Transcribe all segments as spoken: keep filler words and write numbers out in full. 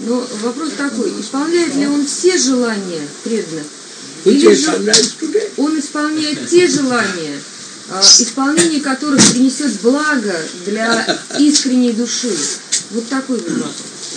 Но вопрос такой, исполняет ли он все желания преданных? Или же он исполняет те желания, исполнение которых принесет благо для искренней души? Вот такой вот вопрос.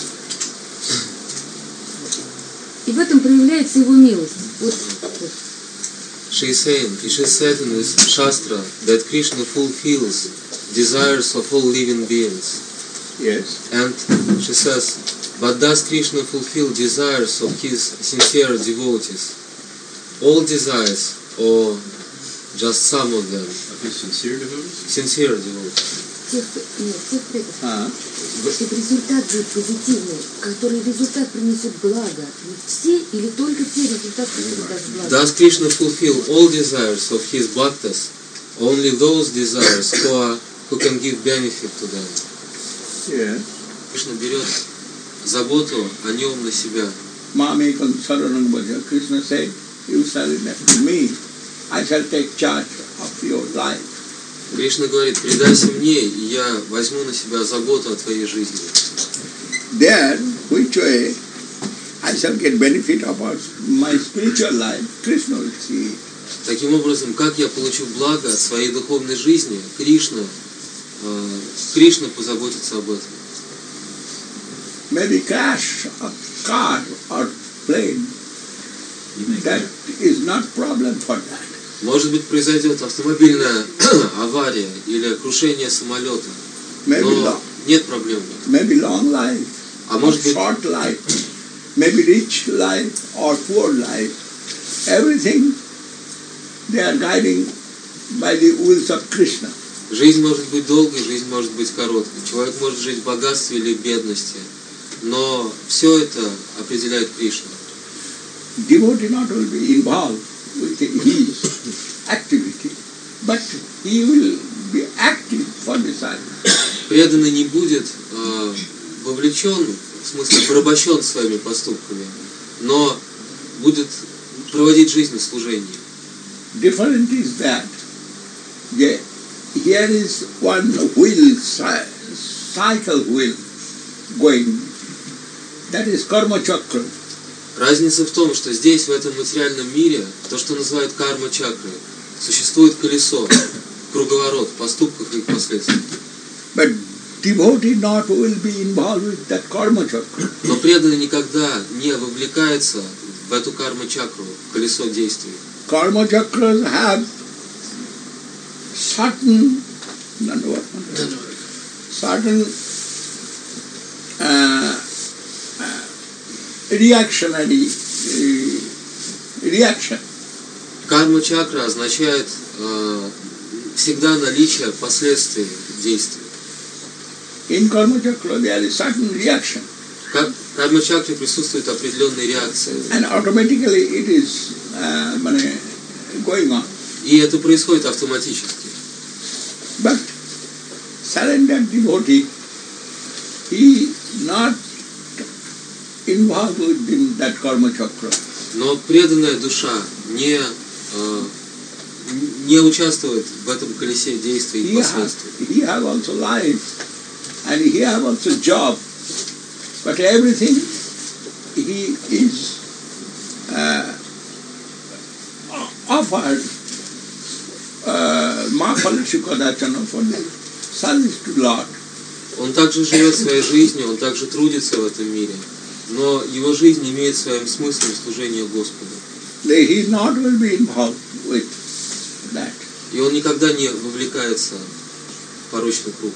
И в этом проявляется его милость. Вот, вот. She is saying, it is said in this Shastra that Krishna fulfills desires of all living beings. Yes. And she says, but does Krishna fulfill desires of his sincere devotees? All desires, or just some of them? Of his sincere devotees? Sincere devotees. Тех, нет, тех преданных. Uh, Чтобы результат был позитивный, который результат принесет благо. Не все или только те результаты, которые даст благо. Does Krishna fulfill all desires of his bhaktas? Only those desires who are who can give benefit to them. yeah. Кришна берет заботу о нем на себя. Mamekam saranam bhaja. Krishna said, you surrender to me, I shall take charge of your life. Кришна говорит, предайся мне, и я возьму на себя заботу о твоей жизни. Then, which way I shall get benefit of my spiritual life, Krishna will see it. Таким образом, как я получу благо от своей духовной жизни, Кришна, э, Кришна позаботится об этом. Maybe crash a car or plane. That is not problem for that. Может быть, произойдет автомобильная авария или крушение самолета, Maybe но long, нет проблем. maybe long life, А or может быть, short life, maybe rich life or poor life. Everything they are guiding by the wills of Krishna. жизнь может быть долгой, жизнь может быть короткой. Человек может жить в богатстве или в бедности, но все это определяет Кришна. Devotee not will be involved with his activity, but he will be active for the service. Преданный не будет э, вовлечен, в смысле порабощен своими поступками, но будет проводить жизнь в служении. Different is that yeah, here is one wheel, cycle wheel going. That is karma chakra. Разница в том, что здесь, в этом материальном мире, то, что называют карма-чакрой, существует колесо, круговорот поступков и их последствий. But devotee not will be involved with that karma chakra. Но преданный никогда не вовлекается в эту карма-чакру, колесо действий. Karma chakras have certain, certain uh, reactionary uh, reaction. Карма-чакра означает э, всегда наличие последствий действий. In karma chakra there is certain reaction. В карма-чакре присутствует определенная реакция. And automatically it is uh, going on. И это происходит автоматически. But surrendered devotee, he not involved within that karma chakra. Но преданная душа не, э, не участвует в этом колесе действий и He have, последствий. he have also life and he have also job, but everything he is uh, offered Mahapala Shukadachana for the service to Lord. Он также живет своей жизнью, он также трудится в этом мире, но его жизнь имеет своим смыслом служение Господу. He not will be involved with that. И он никогда не вовлекается в порочный круг.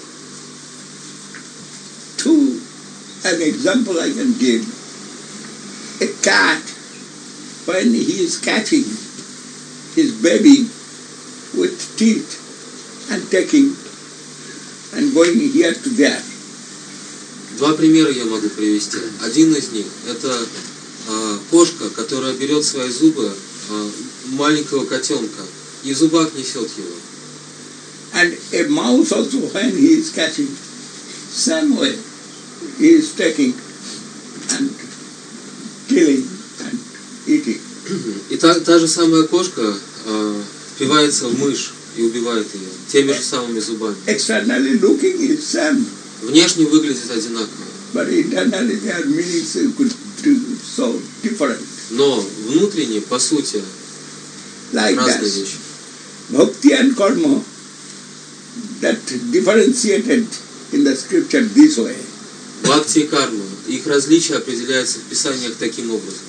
Two, an example I can give. A cat, when he is catching his baby with teeth and taking and going here to there. Два примера я могу привести. Один из них – это э, кошка, которая берет свои зубы э, маленького котенка и в зубах несет его. And a mouse also, when he is catching, same way, he is taking and killing and eating. И та, та же самая кошка э, впивается в мышь и убивает ее теми же самыми зубами. Externally looking is same. Внешне выглядит одинаково. But internally their meanings could be so different. Но внутренне, по сути, like разные that. вещи. Bhakti and karma, that differentiated in the scripture this way. Бхакти и карма. Их различия определяются в Писаниях таким образом.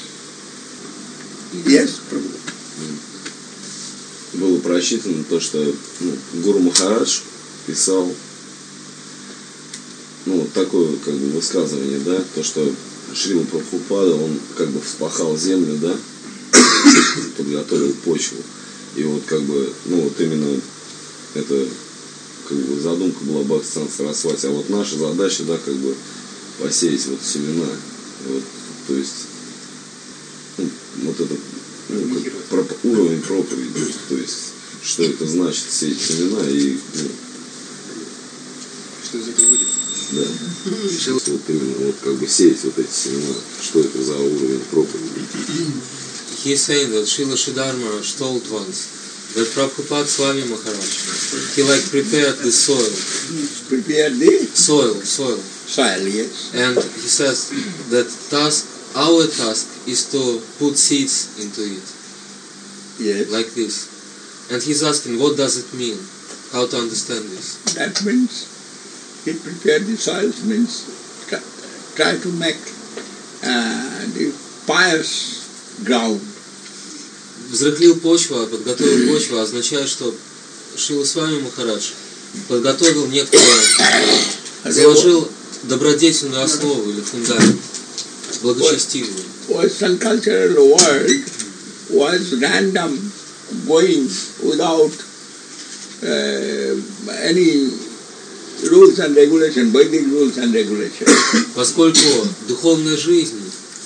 Yes, Prabhu. Было просчитано то, что ну, Гуру Махарадж писал, ну, такое как бы высказывание, да, то, что Шрила Прабхупада, он как бы вспахал землю, да, подготовил почву. И вот как бы, ну вот именно это как бы задумка была Бхактисиданта Сарасвати. А вот наша задача, да, как бы посеять вот семена. Вот, то есть ну, вот это ну, как проп, уровень проповеди. То есть что это значит сеять семена и ну, что из этого выйдет? Да. Вот именно вот как бы сеять вот эти семена. Что это за уровень проповеди? He is saying that Srila Sridhar told once that Prabhupada Swami Maharaj, he like prepared the soil. Prepare the Soil, soil. soil, yes. And he says that task, our task is to put seeds into it, Yes. like this. And he's asking, what does it mean? How to understand this? That means he prepared the soils means try, try to make uh, the pious ground. Взрыхлил почву, подготовил почву, означает, что Шрила Свами Махарадж подготовил некоторое, заложил добродетельную основу или фундамент, благочестивую. Western cultural world was random, going without uh, any rules and regulation, Vedic rules and regulations. Поскольку духовная жизнь,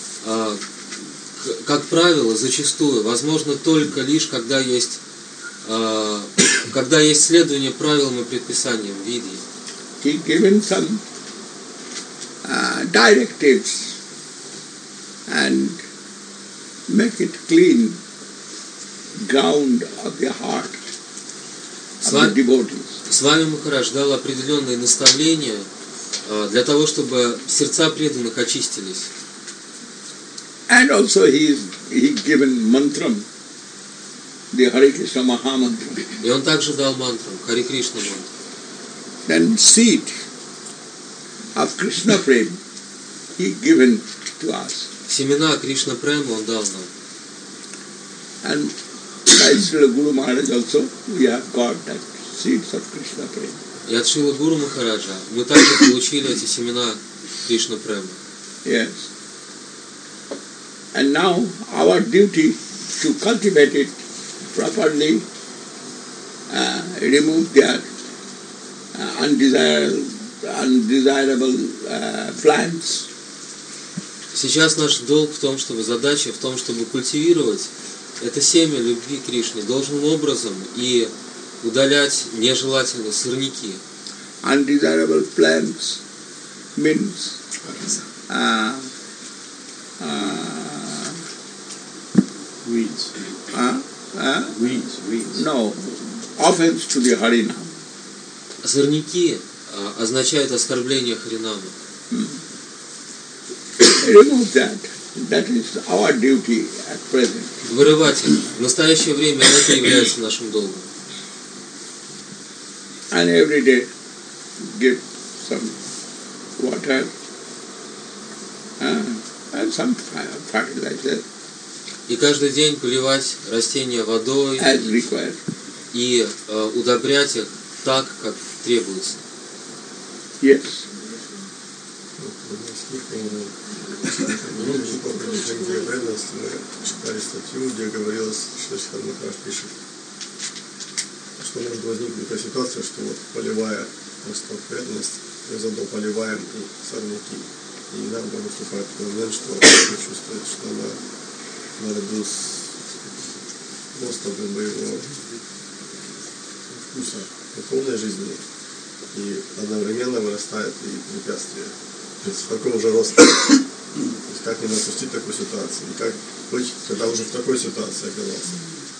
как правило, зачастую возможно только лишь когда есть, когда есть следование правилам и предписаниям в Веде. He given some uh, directives and make it clean ground of the heart of the devotees. Свами Махарадж дал определенные наставления для того, чтобы сердца преданных очистились. And also he he given mantram, the Hare Krishna Mahamantra. И он также дал мантру, Харе Кришна мантру. Then seed of Krishna Prem he given to us. Семена Кришна Према он дал нам. And by Srila Guru Maharaj also we have got that seeds of Krishna Prem. И от Шрила Гуру Махараджа мы также получили эти семена Кришна Према. Yes. And now our duty to cultivate it properly, uh, remove their uh, undesirable, undesirable uh, plants. Сейчас наш долг в том, чтобы задача в том, чтобы культивировать это семя любви к Кришне должным образом и удалять нежелательные сорняки. Undesirable plants means uh, uh, Weeds. uh, uh, Weeds. Weeds. no, offense to the Harinam. Сорняки а, означают оскорбление Харинама. Hmm. Remove that. That is our duty at present. Вырывать их. В настоящее время это является нашим долгом. And every day give some water uh, and some fertilizer И каждый день поливать растения водой as required. и э, удобрять их так, как требуется. Yes. Много же по продвижению преданности мы читали статью, где говорилось, что Шрила Махарадж пишет, что может возникнуть такая ситуация, что вот поливая росток преданность, мы заодно поливаем и сорняки. И иногда наступает такой момент, что мы чувствуем, что она наряду с ростом как бы его вкуса духовной жизни и одновременно вырастает и препятствие. То есть в таком же росте. То есть как не допустить такую ситуацию? И как быть, когда уже в такой ситуации оказался?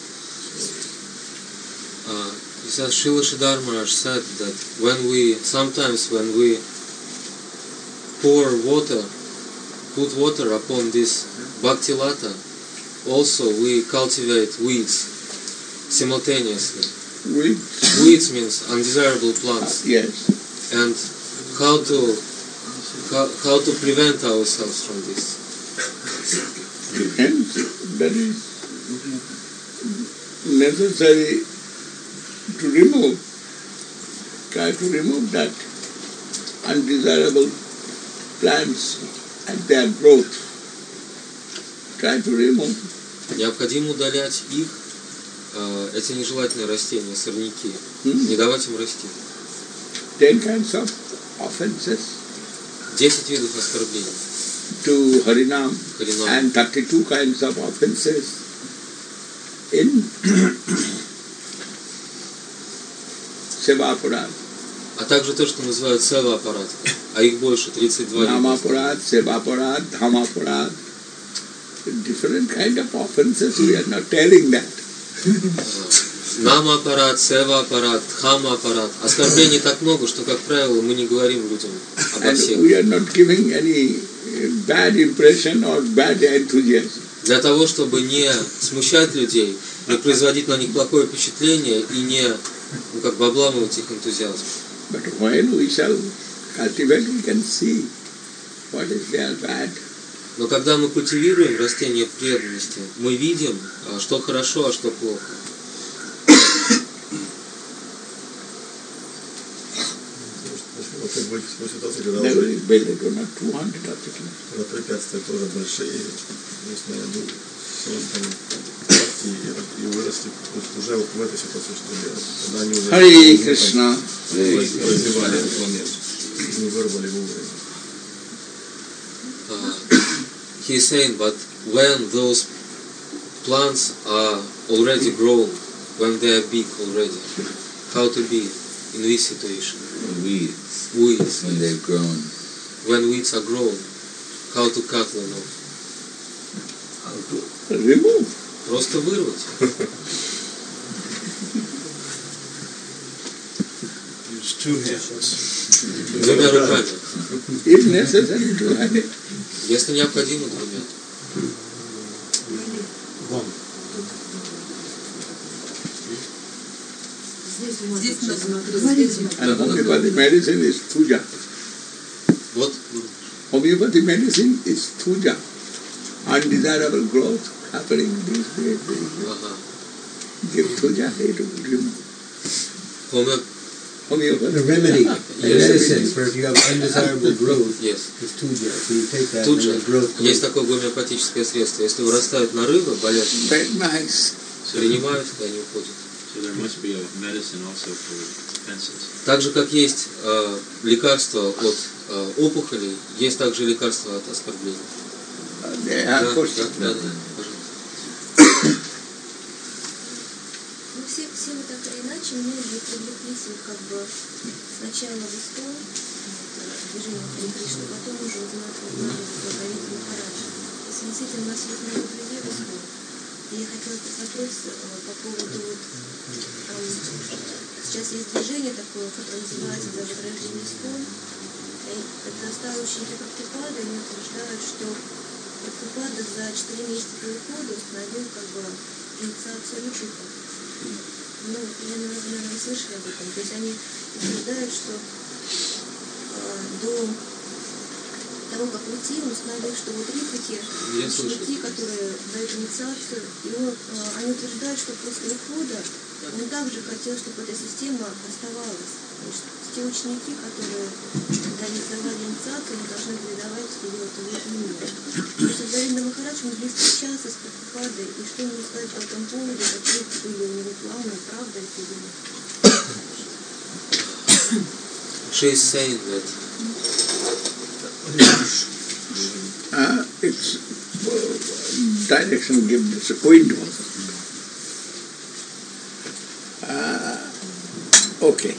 Uh, he says, Srila Sridhar Maharaj said that when we, sometimes when we pour water, put water upon this bhakti lata, also we cultivate weeds simultaneously. Weeds? Weeds means undesirable plants. Uh, yes. And how to how, how to prevent ourselves from this? And that is necessary to remove. Try to remove that undesirable plants and their growth. Try to remove. Необходимо удалять их, э, эти нежелательные растения, сорняки, Hmm? не давать им расти. Ten kinds of offenses Десять видов оскорблений. to Harinam Харинам. and thirty-two kinds of offenses in Seva-aparad. А также то, что называют сева-аппарат, а их больше, тридцать два вида. Nama-aparad, Seva-aparad, Dhama-aparad. Different kind of offenses, we are not telling that. Нама-аппарат, сева-аппарат, дхама-аппарат. Оскорблений так много, что, как правило, мы не говорим людям обо And всех. we are not giving any bad impression or bad enthusiasm. Для того, чтобы не смущать людей, не производить на них плохое впечатление и не, ну, как бы обламывать их энтузиазм. But when we shall cultivate, we can see what is their bad. Но когда мы культивируем растения преданности, мы видим, а, что хорошо, а что плохо. Вот как быть в той ситуации, когда They уже will build it on a two hundred or something. когда препятствия тоже большие, то есть ну, все там расти и, и выросли, то есть уже вот в этой ситуации что делать? Когда они уже Hare ну, Krishna. там, развивали этот момент, не вырвали вовремя. Uh, he is saying, but when those plants are already grown, when they are big already, how to be in this situation? Weeds, Weeds. when they've grown. When weeds are grown, how to cut them off? Remove. Просто вырвать. Use two hands. Двумя руками. If necessary to have it. Если необходимо, двумя. Здесь нужно говорить. And homeopathy medicine is puja. Вот Homeopathy medicine is puja. Undesirable growth happening these days. ага. Give puja, it will remove. Homo- Homeopathy. The remedy, the Yes. medicine for if you have undesirable growth Yes. is tuja. So you take that Тут and же the growth есть goes. такое гомеопатическое средство. Если вырастают нарывы, болячки, Very nice. принимают, и они уходят. So there must be a medicine also for offenses. Так же, как есть э, лекарство от э, опухолей, есть также лекарство от оскорблений. Uh, they Да, are да, question. да, да, пожалуйста. Ну, все, все мы так или иначе, многие привлеклись вот как бы сначала в ИСКОН, вот, движение Хари Кришны, потом уже узнать узнали благовестие Махараджа. И в связи с этим у нас есть много друзей в ИСКОН. И я хотела задать вопрос э, по поводу вот, там, сейчас есть движение такое, которое называется «За возрождение ИСКОН». И это старые ученики Прабхупады, они утверждают, что Прабхупада за четыре месяца до ухода установил как бы инициацию Лучуха. Ну, я, наверное, вы слышали об этом. То есть они утверждают, что э, до того, как уйти, он установил, что вот рипхи, Я слышал. ученики, которые дают инициацию, и он, э, они утверждают, что после ухода он также хотел, чтобы эта система оставалась. То есть те ученики, которые дали давали инициацию, они должны передавать ее от его имени. То есть Даринда Махарадж, он близко общался с Прабхупадой, и что ему сказать по этому поводу, какие были у него планы, правда это или нет? She is saying that Uh, it's uh, direction given, it's a point also. Uh, okay.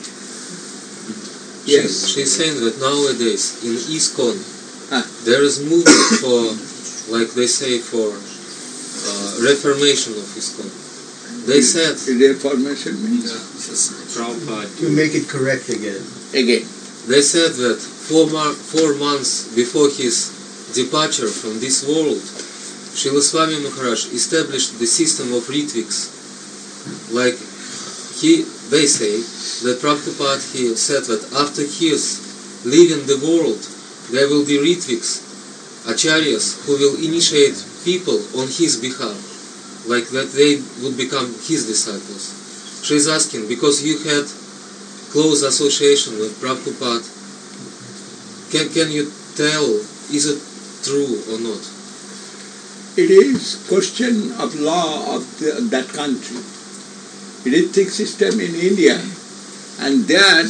Yes. she is saying that nowadays in ISKCON Ah. there is movement for, like they say, for uh, reformation of ISKCON. They said The reformation means Prabhupada To make it correct again. again. They said that four, mar- four months before his departure from this world, Srila Swami Maharaj established the system of Ritviks. Like he, they say that Prabhupada he said that after his leaving the world, there will be Ritviks, acharyas, who will initiate people on his behalf, like that they would become his disciples. She is asking, because you had close association with Prabhupada, can, can you tell, is it true or not? It is question of law of the, that country. Ritvic system in India, and that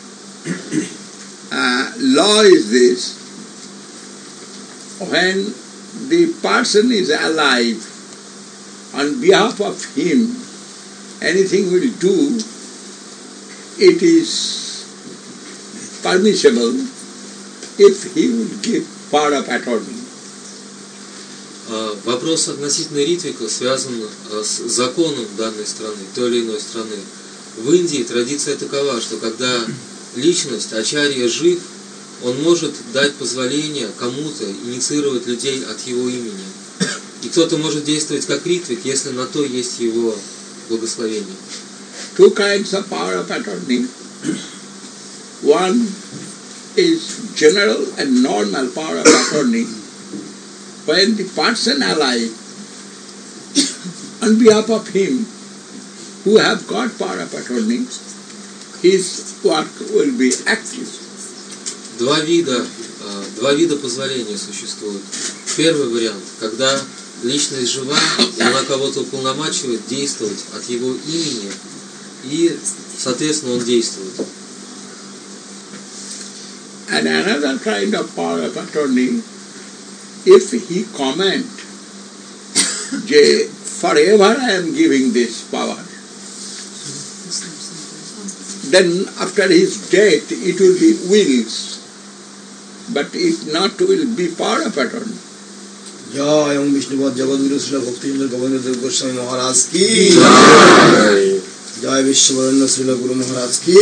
uh, law is this: when the person is alive, on behalf of him, anything will do, it is permissible if he will give power of attorney. Вопрос относительно ритвика связан с законом данной страны, той или иной страны. В Индии традиция такова, что когда личность, ачарья жив, он может дать позволение кому-то инициировать людей от его имени. И кто-то может действовать как ритвик, если на то есть его благословение. Two kinds of power of attorney. One is general and normal power of attorney. When the person alive, on behalf of him, who have got power of attorney, his work will be active. Два вида, два вида позволения существуют. Первый вариант, когда личность жива, и она кого-то уполномачивает действовать от его имени, и, соответственно, он действует. And another kind of power of attorney, if he comment, forever I am giving this power, then after his death it will be wills, but it not will be power of attorney. जय ओम विष्णुपद जगद्गुरु श्री भक्तिवेदांत गोविंद देव गोस्वामी महाराज की जय विश्ववरेण्य श्री गुरु महाराज की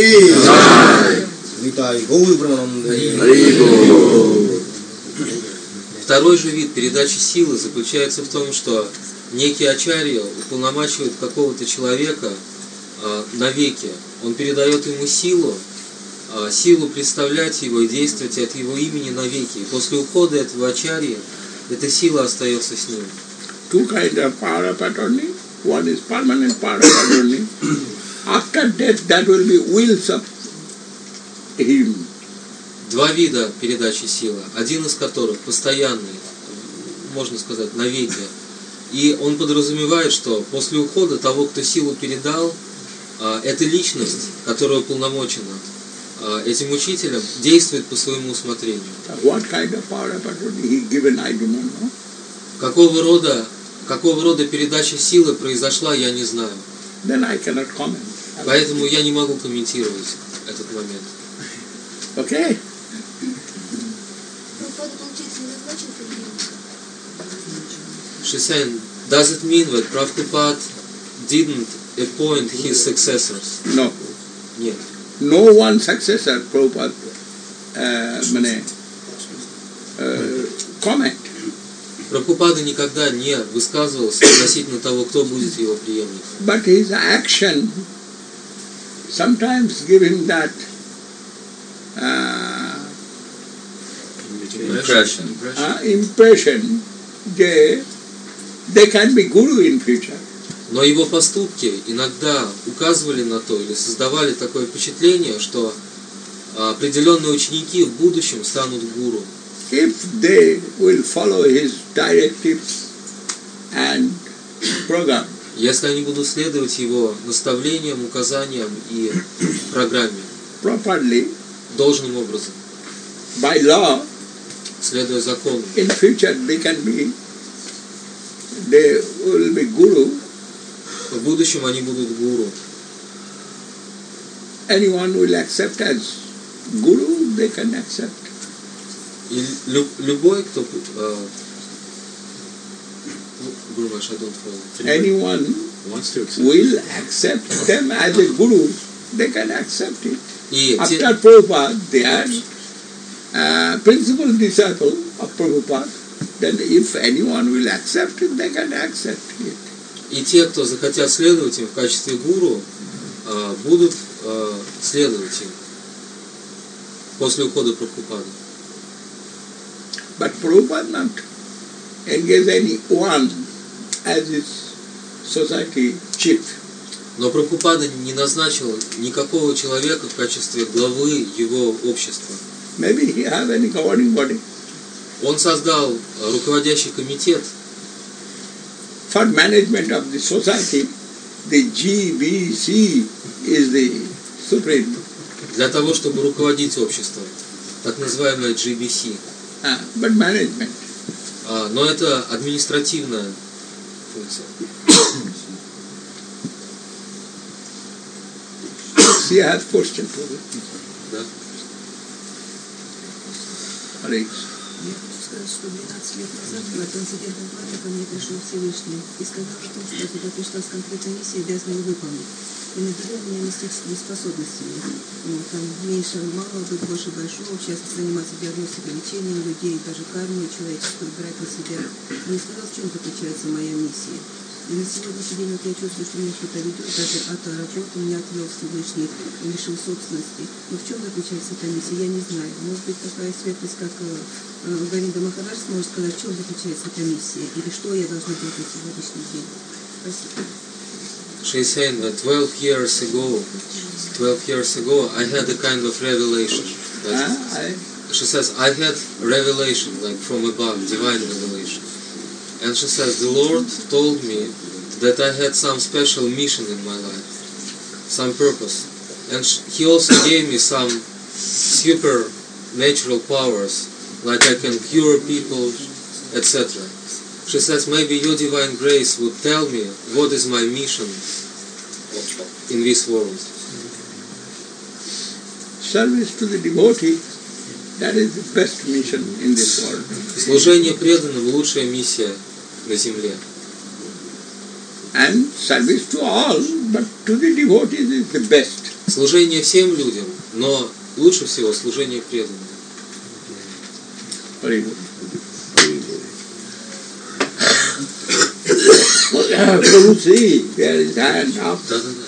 निताय गौर ब्रह्मानंद. Второй же вид передачи силы заключается в том, что некий ачарья уполномачивает какого-то человека а, навеки. Он передает ему силу, а, силу представлять его и действовать от его имени навеки. И после ухода этого ачарьи эта сила остается с ним. Two kinds of power of attorney. One is permanent power of attorney. After death, that will be wills of him. Два вида передачи силы, один из которых постоянный, можно сказать, навеки. И он подразумевает, что после ухода того, кто силу передал, эта личность, которая уполномочена этим учителем, действует по своему усмотрению. What kind of power of attorney he given, I do not know. Какого рода, какого рода передача силы произошла, я не знаю. Then I cannot comment. Поэтому я не могу комментировать этот момент. Okay. She's saying, does it mean that Prabhupada didn't appoint his successors? No. Нет. No one successor, Prabhupada, uh, mane, uh, comment. Прабхупада никогда не высказывался относительно того, кто будет его преемником. But his action sometimes give him that uh, Impression. uh, impression that they can be guru in future. Но его поступки иногда указывали на то или создавали такое впечатление, что определенные ученики в будущем станут гуру. If they will follow his directives and program. Если они будут следовать его наставлениям, указаниям и программе Properly, должным образом, by law, следуя закону, in future they can be, they will be guru. в будущем они будут гуру. Anyone will accept as guru, they can accept. И лю, любой, кто uh, Guru Maharaj, I don't follow. Anyone wants to accept will accept them as a guru, they can accept it. И After те, Prabhupada, they are uh, principal disciple of Prabhupada. Then if anyone will accept it, they can accept it. и те, кто захотят следовать им в качестве гуру, а, будут а, следовать им после ухода Прабхупады. But Prabhupada not engage anyone as his society chief. Но Прабхупада не назначил никакого человека в качестве главы его общества. Maybe he have any governing body. Он создал руководящий комитет For management of the society, the G B C is the supreme. для того, чтобы руководить обществом, так называемая джи би си. Uh, but management. А, но это административная функция. She has question for it. Да? Hare. Я хочу сказать, что двенадцать лет назад в этом инцидентном плане ко мне пришел Всевышний и сказал, что я туда пришла с конкретной миссией, обязана ее выполнить. И наделил меня мистическими способностями. Ну, там меньше мало, быть больше большого, в частности, заниматься диагностикой, лечением людей, даже карму человеческую брать на себя. Он сказал, в чем заключается моя миссия. И на сегодняшний день вот я чувствую, что меня что-то ведет, даже от работы меня отвел Всевышний, лишил собственности. Но в чем заключается эта миссия, я не знаю. Может быть, такая светлость, как Говинда Махарадж сможет сказать, в чем заключается эта миссия, или что я должна делать на сегодняшний день. Спасибо. She's saying that twelve years ago, twelve years ago, I had a kind of revelation. That Uh, I, she says, I had revelation, like from above, divine revelation. And she says, the Lord told me that I had some special mission in my life, some purpose. And sh- He also gave me some supernatural powers, like I can cure people, et cetera. She says, maybe your divine grace would tell me what is my mission in this world. service to the devotee, that is the best mission in this world. Служение преданным – лучшая миссия на земле. And service to all, but to the devotees is the best. Служение всем людям, но лучше всего служение преданным. Very good. Prabhu, see, there is hand up. Да-да-да.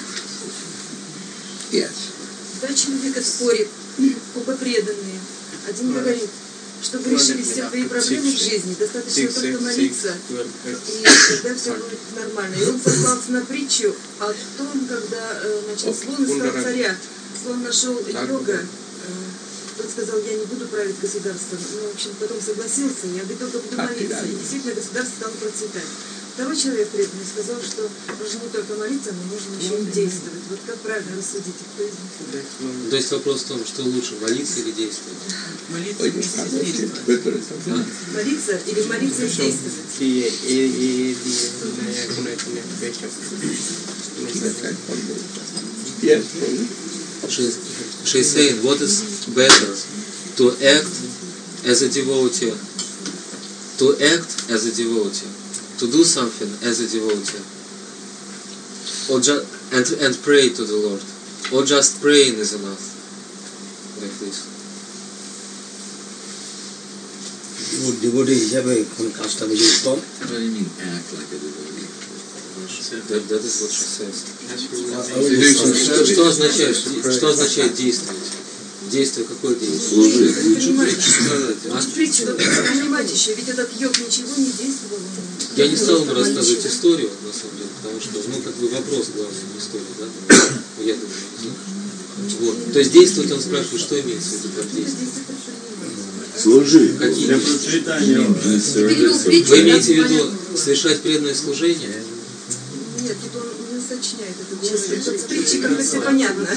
Yes. Два человека спорят, оба преданные. Один говорит, чтобы решили все твои проблемы в жизни, достаточно только молиться, и тогда все будет нормально. И он сослался на притчу о том, когда э, значит, слон искал царя. Слон нашел йога. Э, тот сказал, я не буду править государством. Ну, в общем, потом согласился, я говорю, только буду молиться. И действительно государство стало процветать. Второй человек преданный сказал, что нужно не только молиться, но нужно еще и действовать. Вот как правильно рассудить, кто из них? То есть вопрос в том, что лучше, молиться или действовать? Молиться или молиться и действовать? Yes. She's, she's saying, what is better, to act as a devotee, to act as a devotee, to do something as a devotee, or ju- and, and pray to the Lord, or just praying is enough, like this. Devotee হিসাবে কোন কাজটা বেশি উত্তম? What do you mean, act like a devotee? That, that is what she says. Что, что означает, что означает действовать? Действие, какое действие? А? Понимаете еще, ведь этот йог ничего не действовал. Я не стал ему рассказывать историю, на самом деле, потому что, ну, как бы вопрос главный в истории, да? Я думаю, не знаю. Вот. То есть действовать, он спрашивает, что имеется в виду под действием? Служи. Какие? Для процветания. Вы имеете в виду совершать преданное служение? Нет, тут он не сочиняет этот человек. Тут в притче как-то все понятно.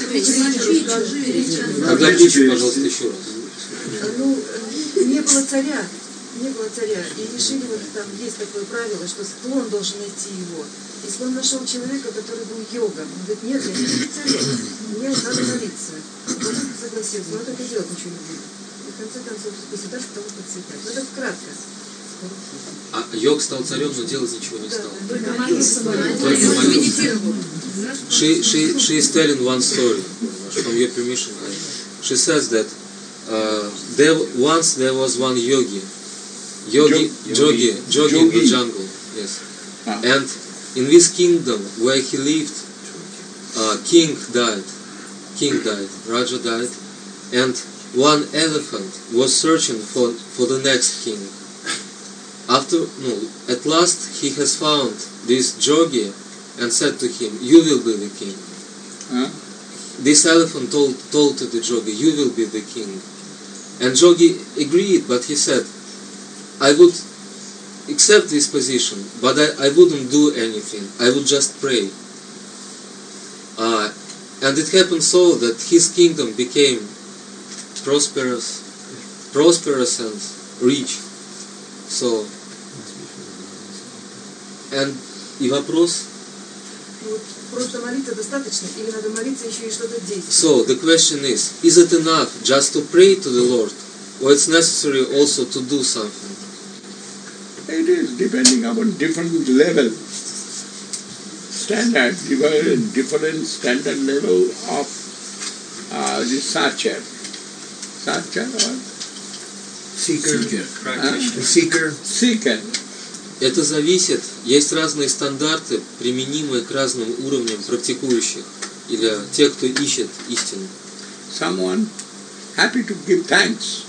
Когда притчу, пожалуйста, еще раз. Ну, не было царя, не было царя. И решили, вот там есть такое правило, что слон должен найти его. И слон нашел человека, который был йогом. Он говорит, нет, я не буду царем, мне надо молиться. Вот он согласился, но так и делать ничего не будет. И в конце концов государство стало процветать. Ну, это вкратко. А йог стал царем, но делать ничего не стал. Только молился. Только молился. She, she, she is telling one story. from your permission, I, she says that uh, there once there was one yogi, yogi, yogi, yogi in the jungle, yes, ah. and in this kingdom where he lived, uh, king died, king died, Raja died, and one elephant was searching for for the next king. After no, at last he has found this yogi and said to him, "You will be the king." Huh? This elephant told, told to the yogi, "You will be the king." And yogi agreed, but he said, "I would accept this position, but I, I wouldn't do anything. I would just pray." Uh, and it happened so that his kingdom became prosperous, prosperous and rich. So, and и вопрос. Просто молиться достаточно, или надо молиться еще и что-то действовать? So the question is, is it enough just to pray to the Lord, or it's necessary also to do something? It is depending upon different level, standard, different standard level of uh, the searcher, searcher or seeker, seeker, practitioner, uh, seeker, seeker. Это зависит, есть разные стандарты, применимые к разным уровням практикующих, или тех, кто ищет истину. Someone happy to give thanks.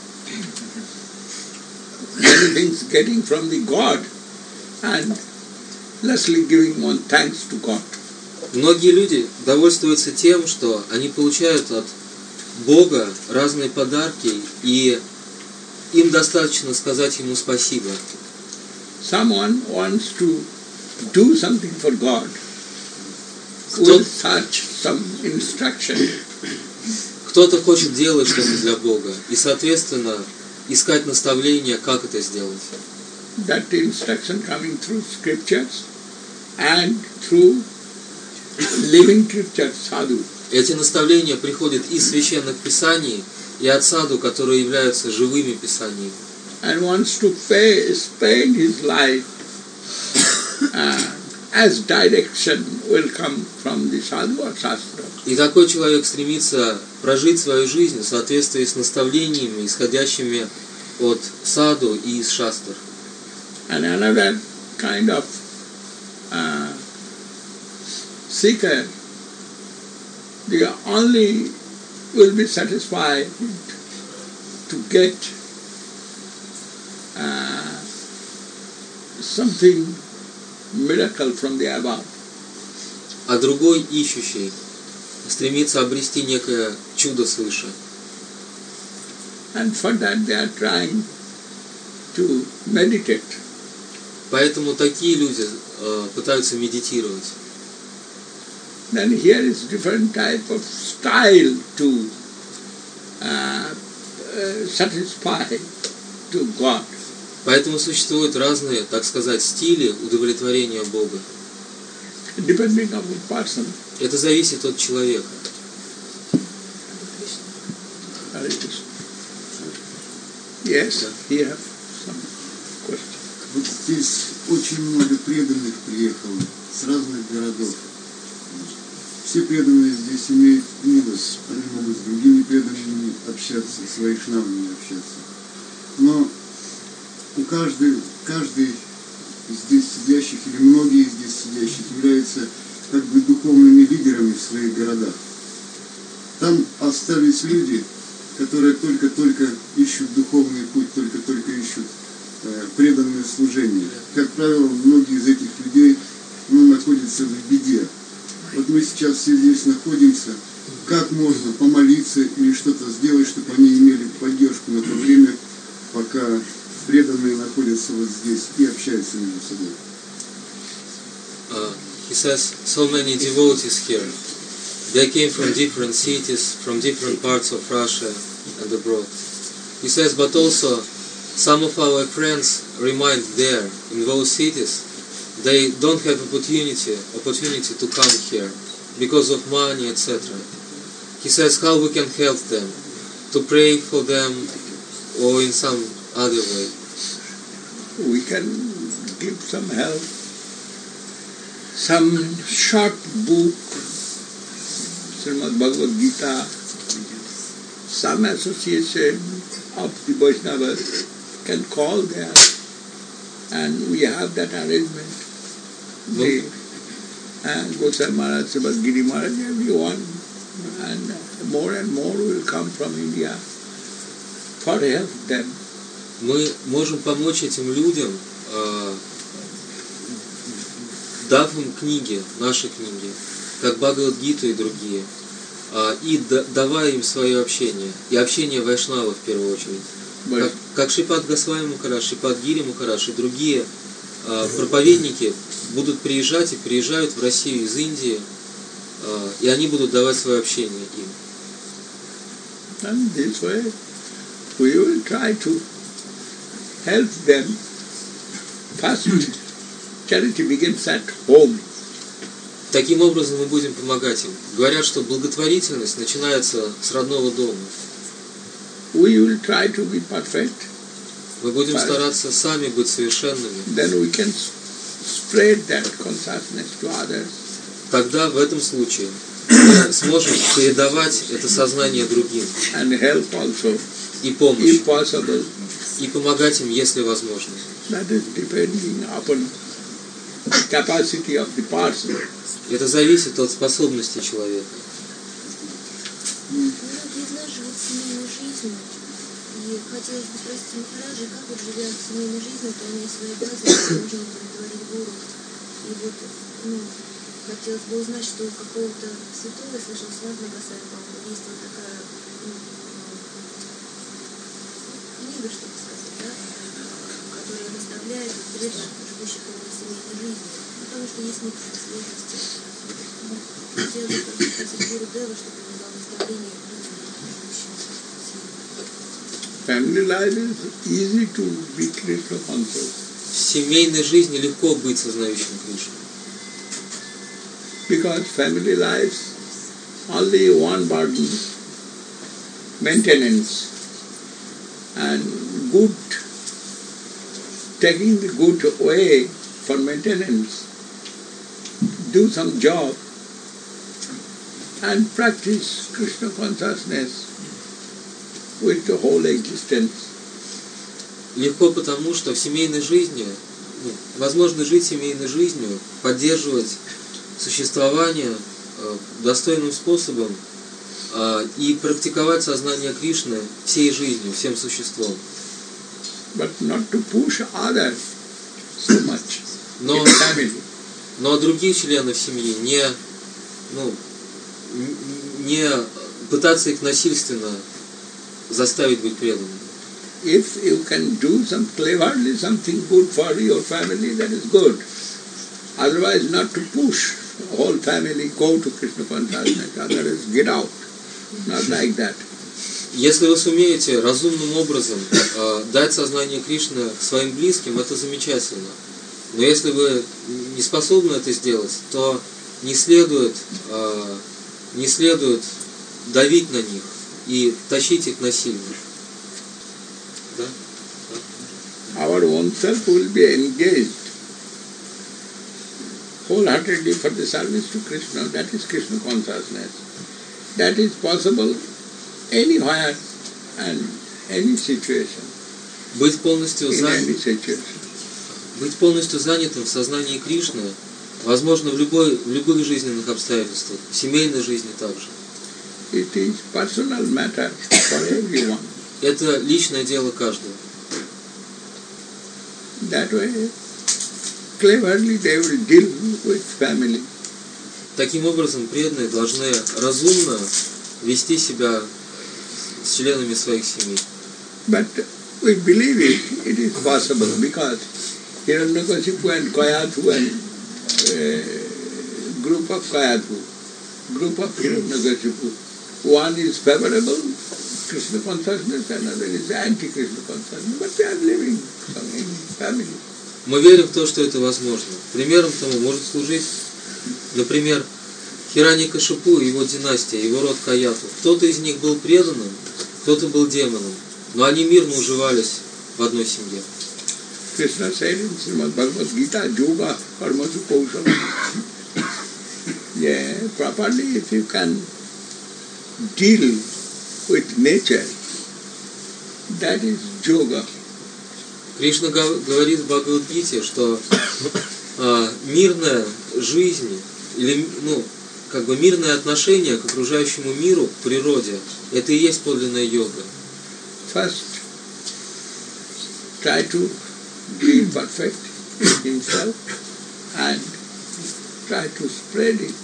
Many things getting from the God and lessly giving one thanks to God. Многие люди довольствуются тем, что они получают от Бога разные подарки, и им достаточно сказать Ему спасибо. Someone wants to do something for God, will search some instruction. Кто-то хочет делать что-то для Бога, и, соответственно, искать наставления, как это сделать. That instruction coming through scriptures and through living scriptures, sadhu. Эти наставления приходят из священных писаний и от саду, которые являются живыми писаниями. And wants to pay, spend his life uh, as direction will come from the sadhu or shastra. И такой человек стремится прожить свою жизнь в соответствии с наставлениями, исходящими от саду и из шастр. And another kind of uh, seeker, they only will be satisfied to get Uh, something miracle from the above. А другой ищущий стремится обрести некое чудо свыше. And for that they are trying to meditate. Поэтому такие люди uh, пытаются медитировать. Then here is different type of style to uh, uh, satisfy to God. Поэтому существуют разные, так сказать, стили удовлетворения Бога. Depending on the person. Это зависит от человека. Yes, you have some question. Вот здесь очень много преданных приехало с разных городов. Все преданные здесь имеют милость, они могут с другими преданными общаться, с вайшнавами общаться. Но у каждой, каждый из здесь сидящих, или многие из здесь сидящих, являются как бы духовными лидерами в своих городах. Там остались люди, которые только-только ищут духовный путь, только-только ищут э, преданное служение. Как правило, многие из этих людей ну, находятся в беде. Вот мы сейчас все здесь находимся. Как можно помолиться или что-то сделать, чтобы они имели поддержку на то время, пока преданные находятся вот здесь и общаются между собой. Uh, he says, so many devotees here. They came from different cities, from different parts of Russia and abroad. He says, but also some of our friends remain there in those cities. They don't have opportunity opportunity to come here because of money, et cetera. He says how we can help them, to pray for them, or in some other way. We can give some help, some short book, Srimad Bhagavad Gita, some association of the Vaishnavas can call there, and we have that arrangement. The uh, Gosai Maharaj, Srimad Giri Maharaj, everyone, and more and more will come from India for help them. Мы можем помочь этим людям, э, дав им книги, наши книги, как Бхагавад-гиту и другие, э, и да, давая им свое общение, и общение вайшнавов в первую очередь. Как, как Шрипад Госвами Махарадж, Шрипад Гири Махарадж и другие э, проповедники будут приезжать и приезжают в Россию из Индии, э, и они будут давать свое общение им. And this way we will try to help them. First, charity begins at home. Таким образом мы будем помогать им. Говорят, что благотворительность начинается с родного дома. We will try to be perfect. Мы будем стараться сами быть совершенными. Then we can spread that consciousness to others. Тогда в этом случае мы сможем передавать это сознание другим. And help also. И помощь. If possible. И помогать им, если возможно. That is depending upon capacity of the person. Это зависит от способности человека. Многие из нас живут семейной жизнью, и хотелось бы спросить Махараджа, как вот живя семейной жизнью, выполняя свои обязанности, можно удовлетворить Гуру. И вот, ну, хотелось бы узнать, что у какого-то святого, я слышал, Сватна Госвами, по-моему, есть вот такая, ну, книга, чтобы сказать, да, которая наставляет преданных, живущих именно семейной жизнью, потому что есть некоторые сложности. Хотелось бы спросить Гуру Дева, чтобы он дал наставление людям, живущим семьей. Family life is easy to be Krishna conscious. В семейной жизни легко быть сознающим Кришну. Because family life only one burden, maintenance, and good, taking the good way for maintenance, do some job, and practice Krishna consciousness with the whole existence. Легко потому, что в семейной жизни, ну, возможно жить семейной жизнью, поддерживать существование э, достойным способом э, и практиковать сознание Кришны всей жизнью, всем существом. But not to push others so much. Но, но других членов семьи не, ну, не пытаться их насильственно заставить быть преданными. If you can do some cleverly something good for your family, that is good. Otherwise, not to push the whole family go to Krishna consciousness. Otherwise, get out. Not like that. Если вы сумеете разумным образом э, дать сознание Кришны своим близким, это замечательно. Но если вы не способны это сделать, то не следует, э, не следует давить на них и тащить их насильно. Да? Our own self will be engaged wholeheartedly for the service to Krishna. That is Krishna consciousness. That is possible anywhere and any situation. Быть полностью, in занят, any situation. быть полностью занятым в сознании Кришны возможно в, любой, в любых жизненных обстоятельствах, в семейной жизни также. It is personal matter for everyone. Это личное дело каждого. That way, cleverly they will deal with family. Таким образом, преданные должны разумно вести себя с членами своих семей. But we believe it, it is possible because Hiranyakashipu and Kayathu and uh, group of Kayathu, group of Hiranyakashipu, one is favorable Krishna consciousness, another is anti-Krishna consciousness, but they are living in family. Мы верим в то, что это возможно. Примером тому может служить, например, Хираньякашипу и его династия, его род Каяту. Кто-то из них был преданным, кто-то был демоном, но они мирно уживались в одной семье. Krishna said in Srimad Bhagavad Gita, Yoga Karmasu Kausala. Yeah, properly if you can deal with nature, that is yoga. Кришна гов- говорит в Бхагавад-гите, что а, мирная жизнь или ну как бы мирное отношение к окружающему миру, к природе, это и есть подлинная йога. First, try to be perfect in himself and try to spread it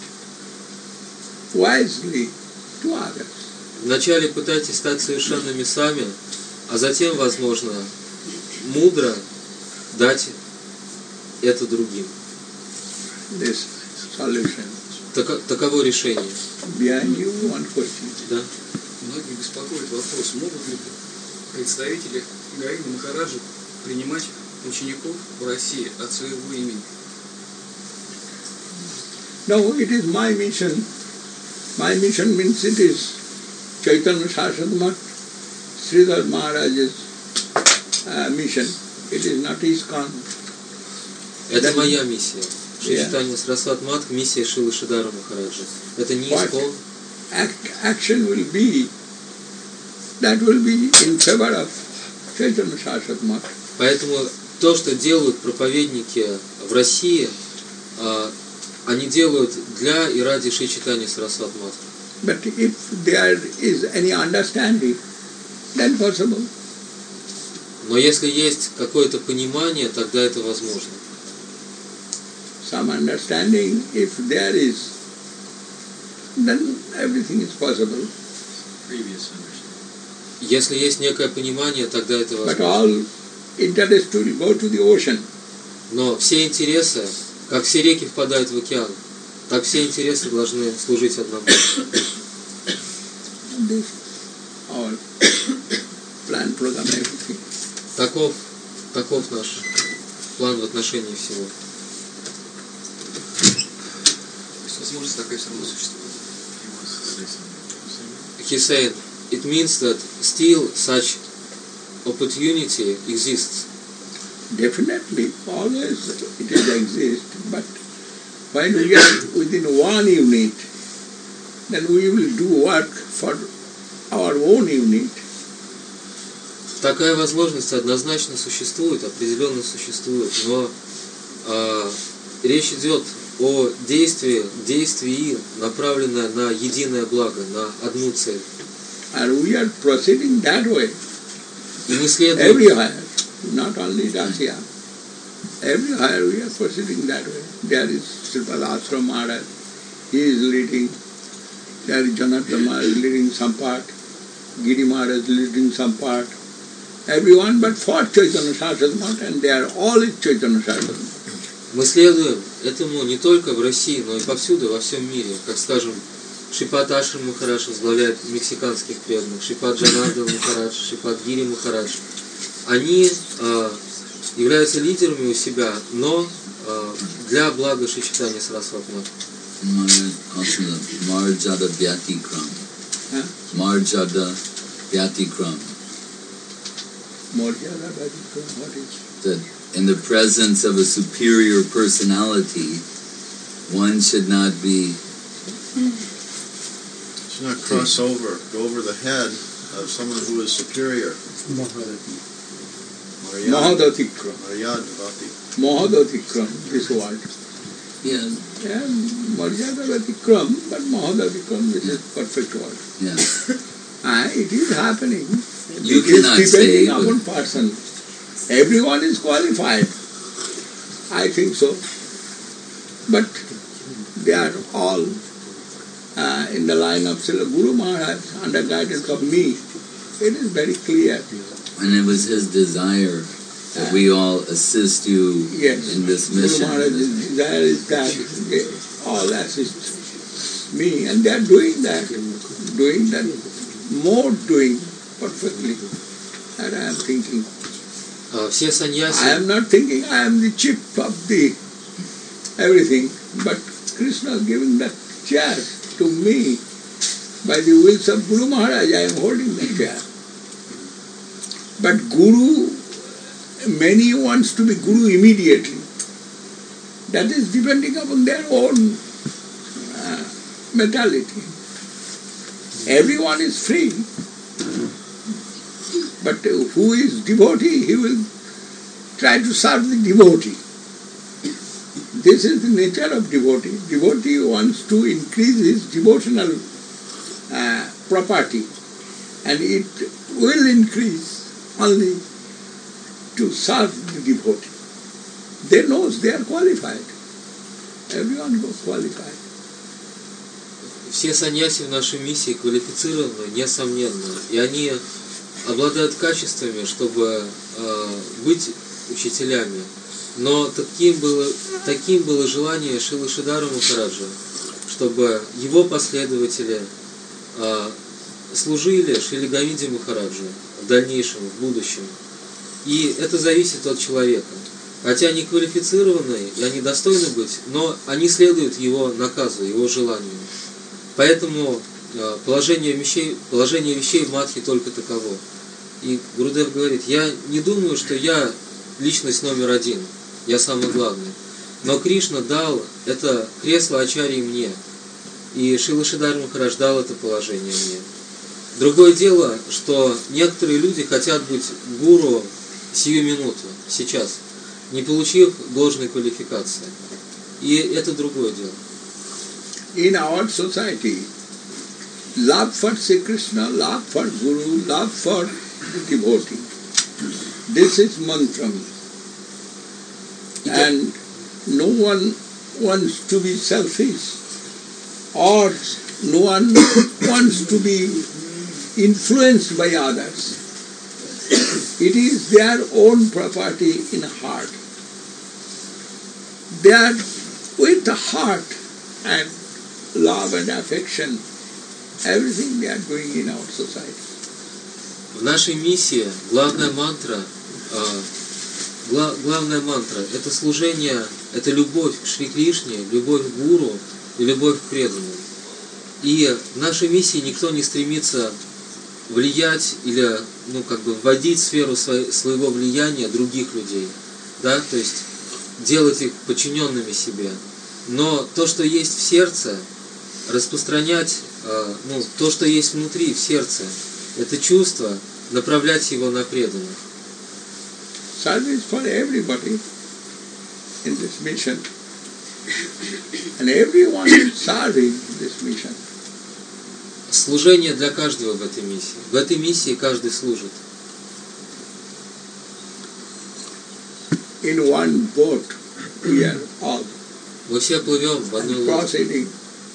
wisely to others. Вначале пытайтесь стать совершенными сами, а затем, возможно, мудро дать это другим. This solution. Тако- таково решение. Behind you, one question. Да? Многих беспокоит вопрос, могут ли представители Гаиды Махараджа принимать учеников в России от своего имени? No, it is my mission. My mission means it is Chaitanya Sasana Sridhar Maharaj's uh, mission. It is not ISKCON. Это моя миссия. Шри Чайтанья Сарасвати Матх, миссия Шрилы Шридхара Махараджа. Это не ИСККОН. Action will be, that will be in favor of Chaitanya Sasana Math. Поэтому то, что делают проповедники в России, а, они делают для и ради Шри Чайтаньи Сарасвати Матха. But if there is any understanding, then possible. Но если есть какое-то понимание, тогда это возможно. Some understanding, if there is, then everything is possible. Previous understanding. Если есть некое понимание, тогда это But возможно. all interest will go to the ocean. Но все интересы, как все реки впадают в океан, так все интересы должны служить одному. This all plan, program, everything. Таков, таков наш план в отношении всего. Возможность такая все равно существует. He's saying, it means that still such opportunity exists. Definitely, always it will exist, but when we are within one unit, then we will do work for our own unit. Такая возможность однозначно существует, определенно существует, но э, речь идет о действии, действии, направленное на единое благо, на одну цель. And we are proceeding that way. И мы следуем Everywhere, not only Dacia. Everywhere we are proceeding that way. There is Sripad Ashram Maharaj, he is leading. There is Janardhan Maharaj leading some part. Giri Maharaj leading some part. Everyone but for Chaitanya Sasana, and they are all in Chaitanya Sasana. Мы следуем этому не только в России, но и повсюду, во всем мире. Как, скажем, Шрипад Ашрам Махарадж возглавляет мексиканских преданных, Шрипад Джанардхан Махарадж, Шрипад Гири Махарадж. Они э, являются лидерами у себя, но э, для блага Шри Чайтаньи Сарасвати Матха. Marjada Vyatikram. Marjada Vyatikram. Marjada Vyatikram, what is? That in the presence of a superior personality, one should not be. Should not cross over, go over the head of someone who is superior. Mahadatikram. Maryadavati. Mahadatikram, this word. Yeah. Yeah, Marjada Vyatikram, but Mahadatikram, this is perfect word. Yeah. Uh, it is happening. You it cannot is say. depending upon person. Everyone is qualified. I think so. But they are all uh, in the line of Srila Guru Maharaj under guidance of me. It is very clear. And it was his desire that we all assist you Yes. in this Guru mission. Maharaj's desire is that they all assist me, and they are doing that, doing that, more doing perfectly. And I am thinking, Все саньяси, I am not thinking I am the chief of the everything, but Krishna is giving that chair to me. By the wills of Guru Maharaj, I am holding that chair. But Guru, many wants to be Guru immediately. That is depending upon their own uh, mentality. everyone is free. But who is devotee, he will try to serve the devotee. This is the nature of devotee. Devotee wants to increase his devotional uh, property, and it will increase only to serve the devotee. They know they are qualified. Everyone was qualified. Все саньяси в нашей миссии квалифицированы, несомненно, и они обладают качествами, чтобы э, быть учителями. Но таким было, таким было желание Шрилы Шридхара Махараджа, чтобы его последователи э, служили Шриле Говинде Махараджу в дальнейшем, в будущем. И это зависит от человека. Хотя они квалифицированы, и они достойны быть, но они следуют его наказу, его желанию. Поэтому э, положение вещей, положение вещей в Мадхи только таково. И Гурудев говорит, я не думаю, что я личность номер один, я самый главный. Но Кришна дал это кресло Ачарьи мне, и Шрила Шридхар Махарадж дал это положение мне. Другое дело, что некоторые люди хотят быть гуру сию минуту, сейчас, не получив должной квалификации. И это другое дело. In our society, love for Sri Krishna, love for Guru, love for devotee. This is mantra. And no one wants to be selfish, or no one wants to be influenced by others. It is their own property in heart. They are with the heart and love and affection, everything they are doing in our society. В нашей миссии главная мантра, э, гла, главная мантра – это служение, это любовь к Шри Кришне, любовь к Гуру и любовь к преданным. И в нашей миссии никто не стремится влиять или, ну, как бы вводить в сферу своей, своего влияния других людей, да, то есть делать их подчиненными себе. Но то, что есть в сердце, распространять, э, ну, то, что есть внутри, в сердце, это чувство, направлять его на преданных. Service for everybody in this mission. And everyone is serving this mission. Служение для каждого в этой миссии. В этой миссии каждый служит. In one boat we are all. Мы все плывем в одной лодке. Proceeding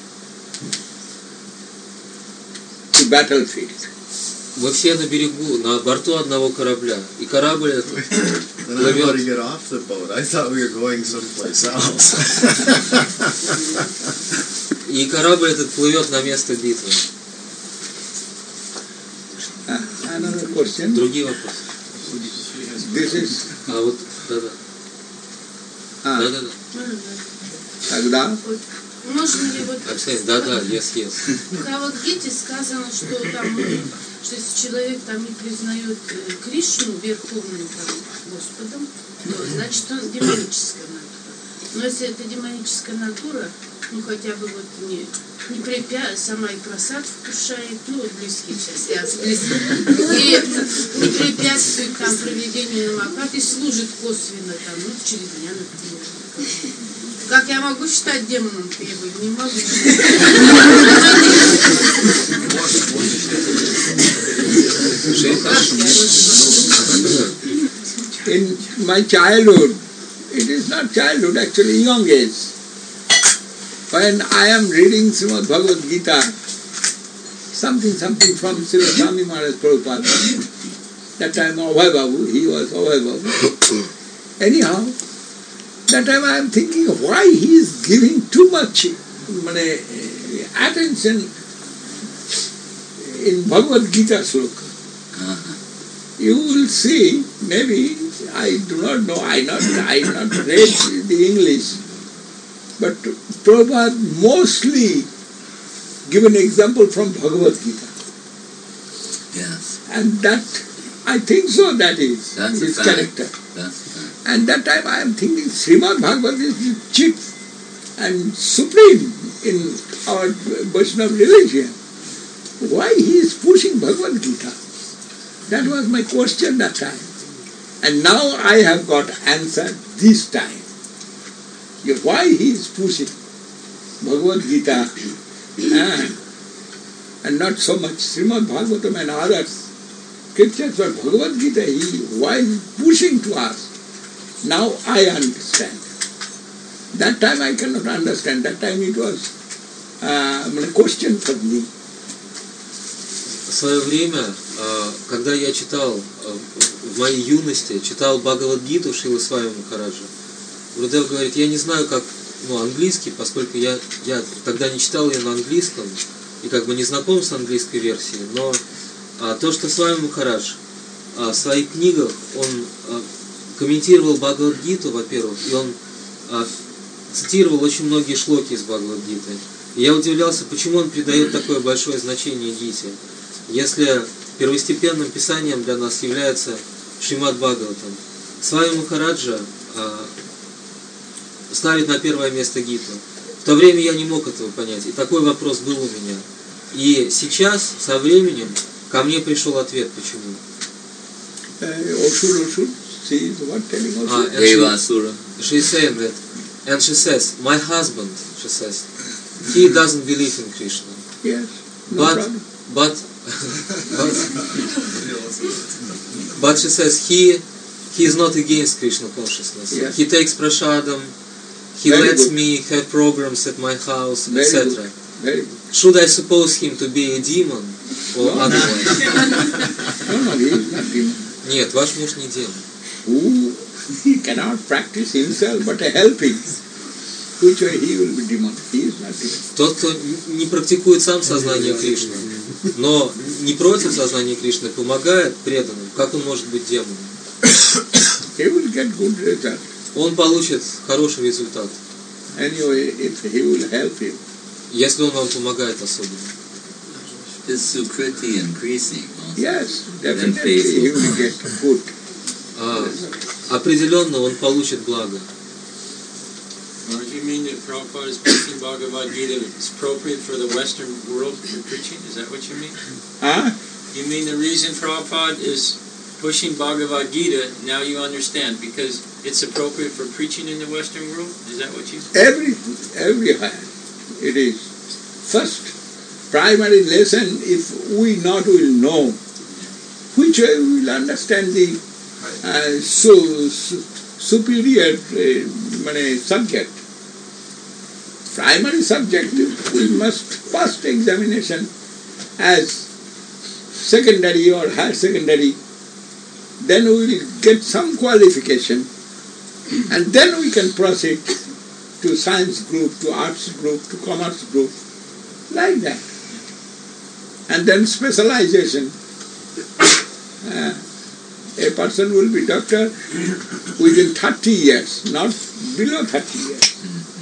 to battlefield. Мы все на берегу, на борту одного корабля. И корабль этот плывет. И корабль этот плывет на место битвы. Другие вопросы. This is... А вот, да-да. А. Да-да-да. Тогда? Можно ли вот... Арсений, да-да, yes, yes. В Бхагавад-гите сказано, что там, что если человек там не признает Кришну верховным там Господом, то значит он демоническая натура. Но если это демоническая натура, ну хотя бы вот не, не препя... сама и просад вкушает, ну вот близкие сейчас, близкие, и не препятствует там проведению намакат и служит косвенно там, ну через меня, например. Как я могу считать демоном требовать? Не могу. In my childhood, it is not childhood, actually young age. When I am reading Srimad Bhagavad Gita, something, something from Srila Swami Maharaj Prabhupada, that time Abhay Babu, he was Abhay Babu. Anyhow, that time I am thinking why he is giving too much attention in Bhagavad Gita sloka. You will see, maybe, I do not know, I not I not read the English, but Prabhupada mostly give an example from Bhagavad Gita. Yes. And that, I think so, that is That's his a fact. character. That's a fact. And that time I am thinking Srimad Bhagavad is the chief and supreme in our Vaishnava religion. why he is pushing Bhagavad Gita? That was my question that time. And now I have got answer this time. Yeah, why he is pushing Bhagavad Gita uh, and not so much Srimad Bhagavatam and others scriptures, but Bhagavad Gita, he, why he is pushing to us? Now I understand. That time I cannot understand. That time it was uh, a question for me. В свое время, когда я читал, в моей юности, читал Бхагавад-гиту Шрилы Свами Махараджа, Гурудев говорит, я не знаю, как ну, английский, поскольку я, я тогда не читал ее на английском и как бы не знаком с английской версией, но а, то, что Свами Махарадж а, в своих книгах, он а, комментировал Бхагавад-гиту, во-первых, и он а, цитировал очень многие шлоки из Бхагавад-гиты. И я удивлялся, почему он придает такое большое значение гите, если первостепенным писанием для нас является Шримад Бхагаватам. Свами Махараджа а, ставит на первое место гиту. В то время я не мог этого понять, и такой вопрос был у меня. И сейчас, со временем, ко мне пришел ответ, почему. Devasura. She's saying that, and she says, my husband, she says, he doesn't believe in Krishna. Yes, no but, problem. but, but, but she says he, he is not against Krishna consciousness. Yes. He takes prasadam, he Very lets good. me have programs at my house, Very et cetera. good. Very good. Should I suppose him to be a demon or No. otherwise? No, no, he is not demon. Нет, ваш муж не демон. Who he cannot practice himself but helping, which way he will be demon. He is not demon. Тот, кто не практикует сам сознание Кришны, но не против сознания Кришны, помогает преданным, как он может быть демоном? He will get good result. Он получит хороший результат, Anyway, if he will help him. если он вам помогает особенно. Is Sukriti increasing? Also? Yes, Then definitely he faithful. will get good. А, определенно он получит благо. Or do you mean that Prabhupada is preaching Bhagavad Gita is appropriate for the Western world for preaching? Is that what you mean? Huh? You mean the reason Prabhupada is pushing Bhagavad Gita, now you understand, because it's appropriate for preaching in the Western world? Is that what you Every, everywhere it is. First, primary lesson, if we not will know, which way we will understand the uh, so, su, superior uh, mane, subject. Primary subject, we must first examination as secondary or higher secondary, then we will get some qualification, and then we can proceed to science group, to arts group, to commerce group, like that. And then specialization. Uh, a person will be doctor within thirty years, not below thirty years.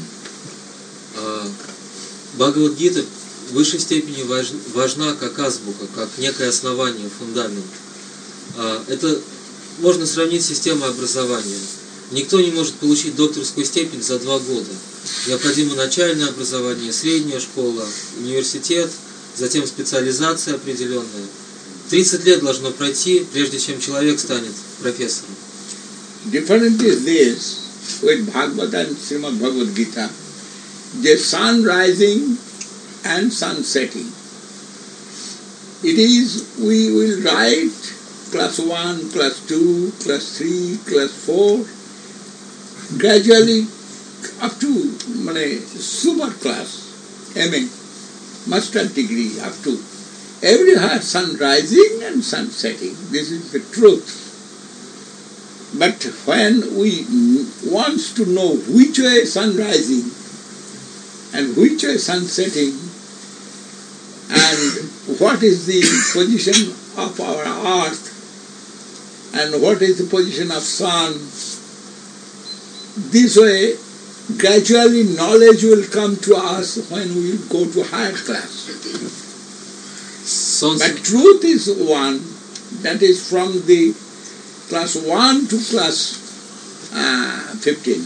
Бхагавад-гита в высшей степени важ, важна как азбука, как некое основание, фундамент. А, это можно сравнить с системой образования. Никто не может получить докторскую степень за два года. Необходимо начальное образование, средняя школа, университет, затем специализация определенная. тридцать лет должно пройти, прежде чем человек станет профессором. Different is this with Bhagavad and Srimad Bhagavad Gita. The sun rising and sun setting. It is, we will write class one, class two, class three, class four, gradually up to mane, super class, M A, master degree up to. Everywhere sun rising and sun setting. This is the truth. But when we want to know which way sun rising and which way sun setting and what is the position of our earth and what is the position of sun, this way gradually knowledge will come to us when we go to higher class. But truth is one, that is from the class one to class uh, fifteen.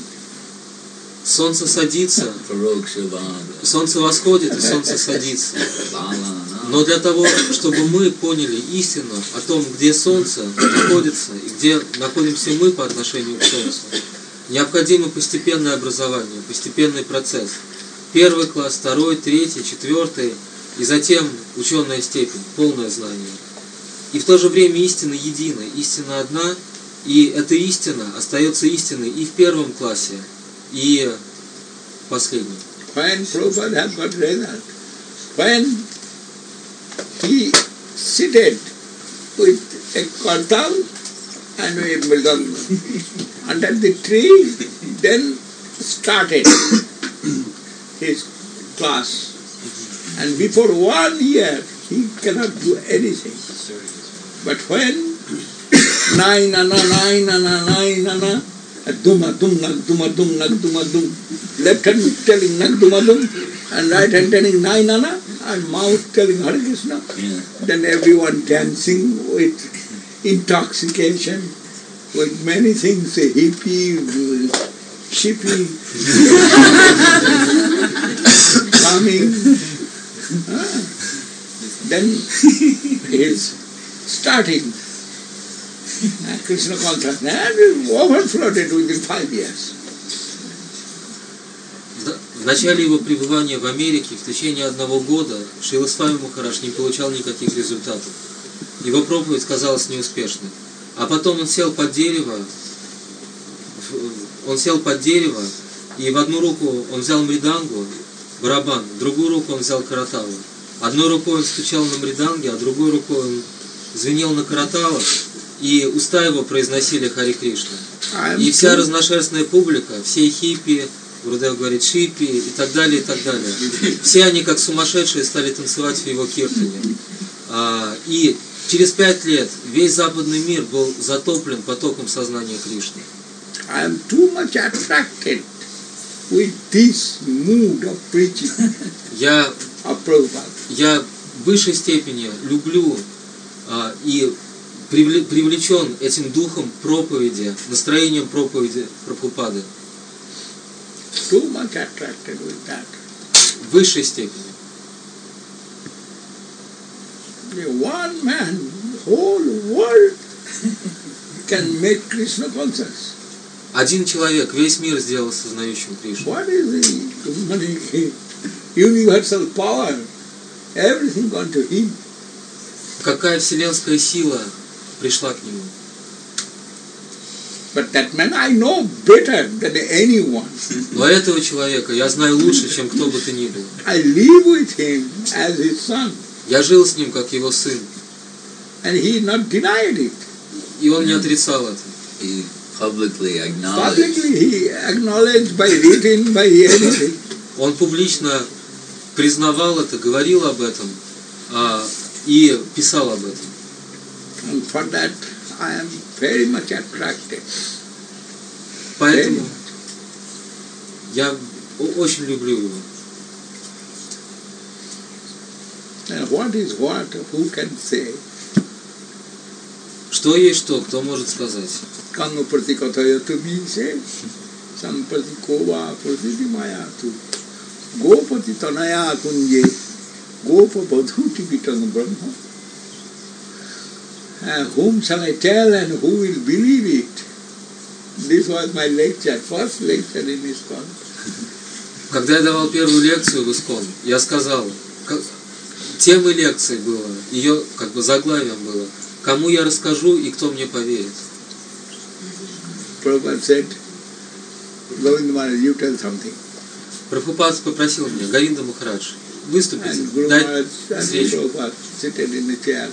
Солнце садится, солнце восходит и солнце садится. Но для того, чтобы мы поняли истину о том, где Солнце находится и где находимся мы по отношению к Солнцу, необходимо постепенное образование, постепенный процесс. Первый класс, второй, третий, четвертый, и затем ученая степень, полное знание. И в то же время истина едина, истина одна, и эта истина остается истиной и в первом классе, и в последнем. When Prabhupada had got result, when he seated with a kartal and a mridanga under the tree, then started his class. And before one year, he cannot do anything. But when nine ana, nine ana, nine ana, duma dum nag duma dum nag duma dum, left hand telling nag duma dum, and right hand telling nine ana, and mouth telling Hare Krishna. Yeah. Then everyone dancing with intoxication, with many things, a hippie, shippy, coming. Ah. Then he's starting uh, Krishna consciousness, and it overflowed within five years. В начале его пребывания в Америке в течение одного года Шрила Свами Махарадж не получал никаких результатов. Его проповедь казалась неуспешной. А потом он сел под дерево, он сел под дерево, и в одну руку он взял мридангу, барабан, в другую руку он взял караталу. Одной рукой он стучал на мриданге, а другой рукой он звенел на караталах, и уста его произносили Харе Кришна. И вся разношерстная публика, все хиппи, Гурудев говорит, шиппи и так далее, и так далее, все они как сумасшедшие стали танцевать в его киртане. И через пять лет весь западный мир был затоплен потоком сознания Кришны. I am too much attracted with this mood of preaching. Я, я в высшей степени люблю а, и привлечен этим духом проповеди, настроением проповеди Прабхупады. Too much attracted with that. В высшей степени. The one man, whole world can make Krishna conscious. Один человек весь мир сделал сознающим Кришну. What is the universal power? Everything gone to him. Какая вселенская сила пришла к нему? But that man I know better than anyone. Но этого человека я знаю лучше, чем кто бы то ни был. I live with him as his son. Я жил с ним как его сын. And he not denied it. И он не отрицал это. He publicly acknowledged. Publicly he acknowledged by written, by anything. Он публично признавал это, говорил об этом а, и писал об этом. And for that I am very much attracted. Поэтому я очень люблю его. And what is what? Who can say? Что есть что, кто может сказать? Kanu prati kathayatu bise, sampati kova prati mayatu, gopati tanaya kunje, gopa badhuti vitang brahma. Uh, whom shall I tell and who will believe it? This was my lecture, first lecture in ISKCON. Когда я давал первую лекцию в ISKCON, я сказал, темой лекции было, ее как бы заглавием было, кому я расскажу и кто мне поверит. Prabhupada said, Govinda Maharaj, you tell something. Прабхупад попросил меня, Говинда Махарадж, выступите, дать речь. Seated in the chair.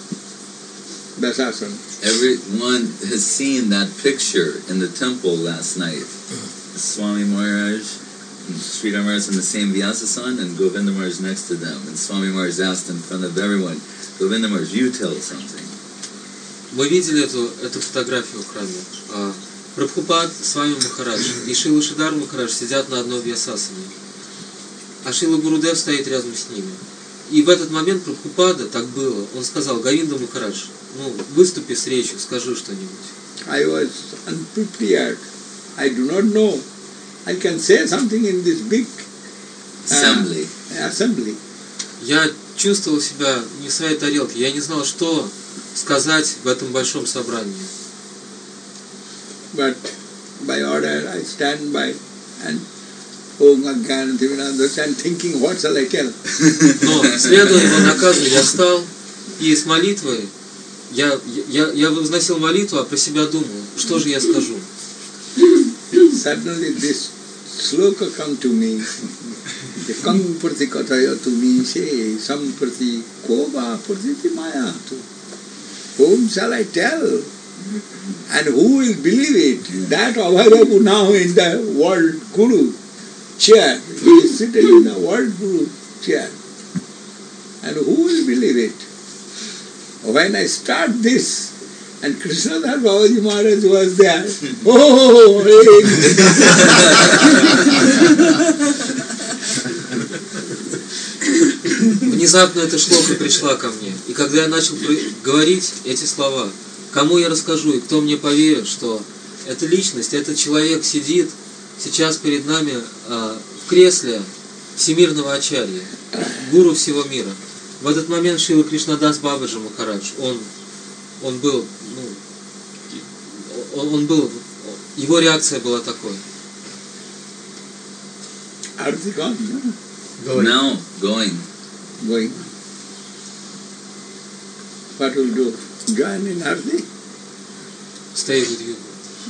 Everyone has seen that picture in the temple last night. Swami Maharaj and Sridhar Maharaj in the same Vyasa-san and Govinda Maharaj next to them. And Swami Maharaj asked in front of everyone, Govinda Maharaj, you tell something. Мы видели эту, эту фотографию в храме. А, Прабхупад, Свами Махарадж и Шрила Шридхар Махарадж сидят на одной Вьясасане. А Шрила Гурудев стоит рядом с ними. И в этот момент Прабхупада, так было, он сказал, Говинда Махарадж, ну, выступи с речью, скажи что-нибудь. I was unprepared. I do not know. I can say something in this big uh, assembly. assembly. Я чувствовал себя не в своей тарелке. Я не знал, что сказать в этом большом собрании. But by order I stand by and Om Agyan Divinandas and thinking what shall I tell. Но, следуя его наказу, я встал и с молитвой, я, я, я возносил молитву, а про себя думал, что же я скажу. Suddenly this sloka come to me. The kang prati kataya to me say, sam prati kova prati maya to. Whom shall I tell? And who will believe it? That Abhayabhu now in the world Guru chair. He is seated in the world Guru chair. And who will believe it? When I start this, and Krishnadas Babaji Maharaj was there, oh, Внезапно эта шлока пришла ко мне. И когда я начал говорить эти слова, кому я расскажу и кто мне поверит, что эта личность, этот человек сидит сейчас перед нами а, в кресле всемирного ачарьи, гуру всего мира. В этот момент Шрила Кришнадас Бабаджи Махарадж, он, он был, ну, он, он был, его реакция была такой. Going. No, going. Going. What will do? Join in Arti? Stay with you.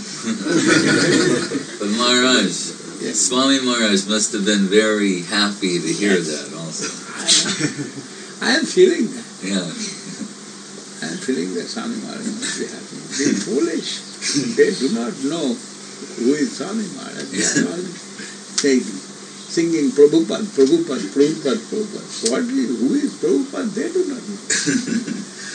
But Maharaj, yes. Swami Maharaj must have been very happy to hear yes. that also. I am feeling that. Yeah. I am feeling that Swami Maharaj must be happy. They are foolish. They do not know who is Swami Maharaj. They are all saying, singing Prabhupada, Prabhupada, Prabhupada, Prabhupada. What is, who is Prabhupada? They do not know.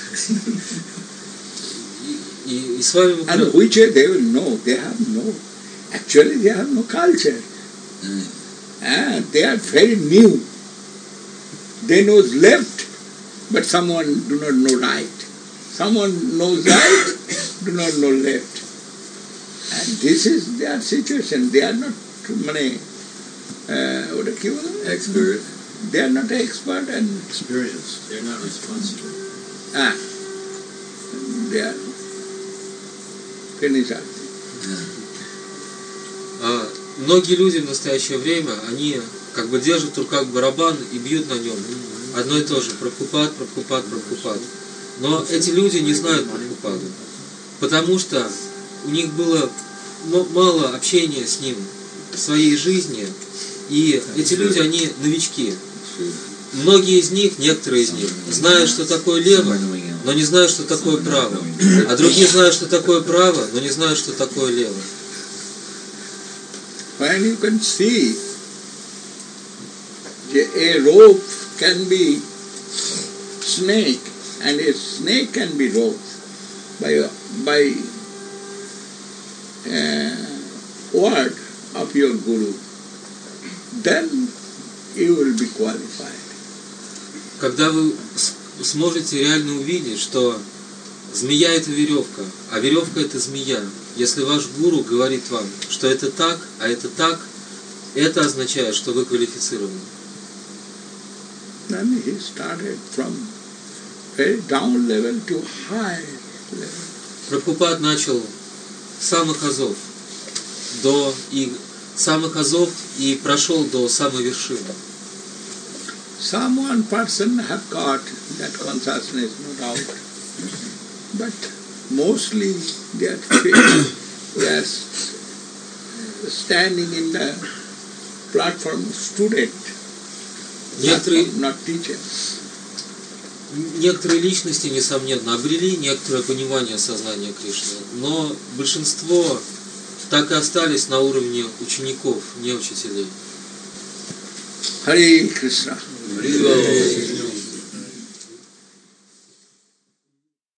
И, и с вами... And which way they will know? They have no... Actually, they have no culture. Mm. And they are very new. They know left, but someone do not know right. Someone knows right, do not know left. And this is their situation. They are not many... Uh, what do you call expert. They are not expert and... Experience. They're not responsible. Ah. They are... Finish up. А, многие люди в настоящее время, они как бы держат в руках барабан и бьют на нем. Одно и то же. Прабхупад, Прабхупад, Прабхупад. Но эти люди не знают Прабхупаду. Потому что у них было мало общения с ним в своей жизни. И эти люди, они новички. Многие из них, некоторые из них, знают, что такое лево, но не знают, что такое право. А другие знают, что такое право, но не знают, что такое лево. When you can see a rope can be snake and a snake can be rope by by uh, word of your guru, then you will be qualified. Когда вы сможете реально увидеть, что змея — это веревка, а веревка — это змея. Если ваш гуру говорит вам, что это так, а это так, это означает, что вы квалифицированы. Then he started from very down level to high level. Прабхупад начал с самых азов до и самых азов и прошел до самой вершины. Some one person have got that consciousness, no doubt, but mostly they are, they are standing in the platform student, Некоторые, not, not teacher. Некоторые личности, несомненно, обрели некоторое понимание сознания Кришны, но большинство так и остались на уровне учеников, не учителей. Hare Krishna. Hare